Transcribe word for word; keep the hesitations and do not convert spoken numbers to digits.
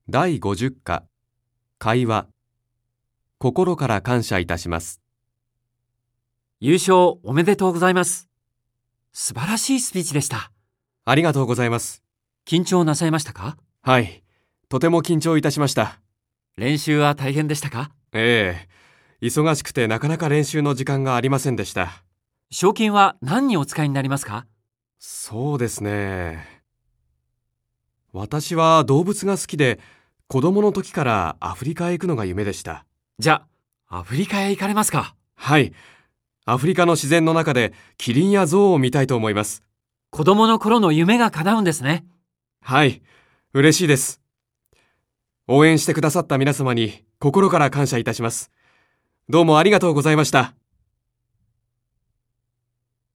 だいごじゅっか会話。心から感謝いたします。 優勝おめでとうございます。素晴らしいスピーチでした。 ありがとうございます。 緊張なさいましたか？ はい、とても緊張いたしました。 練習は大変でしたか？ ええ、忙しくてなかなか練習の時間がありませんでした。 賞金は何にお使いになりますか？ そうですね。私は動物が好きで、子供の時からアフリカへ行くのが夢でした。 じゃあ、アフリカへ行かれますか？ はい、アフリカの自然の中でキリンやゾウを見たいと思います。 子供の頃の夢が叶うんですね。 はい、嬉しいです。応援してくださった皆様に心から感謝いたします。どうもありがとうございました。